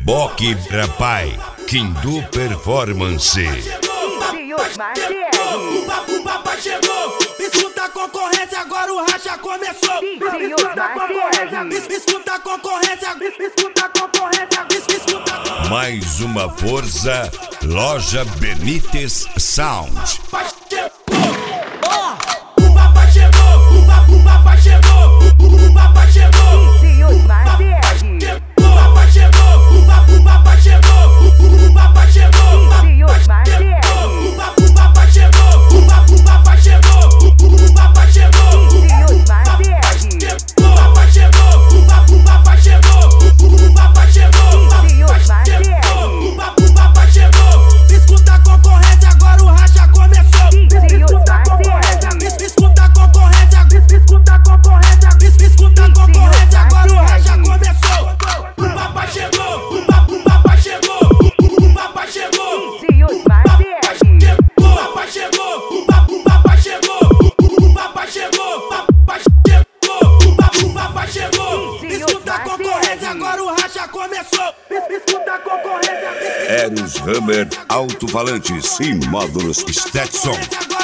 Reboque Rapai, Quindu Performance. O papai chegou, escuta a concorrência, agora o racha começou. Escuta a concorrência, escuta a concorrência, escuta a concorrência, escuta. Mais uma força, Loja Benítez Sound. O papai chegou, o papai chegou, o papai chegou. Senhor Marcelo. O papai chegou, o papai chegou, o papai chegou. Senhor Marcelo. O papai chegou, o papai chegou, o papai chegou. Senhor Marcelo. O papai chegou, o papai chegou, o papai chegou. Senhor Marcelo. O papai chegou, escuta a concorrência, agora o racha começou. Senhor Marcelo. Escuta a concorrência, escuta a concorrência, escuta a concorrência, agora o racha começou. O papai chegou, o papai chegou, o papai chegou. Senhor Marcelo. O papai chegou, o papai chegou, o papai chegou, o papai chegou. Escuta a concorrência, agora o racha começou. Escuta a concorrência, Eros Hammer Alto-Falantes e Módulos Stetson. agora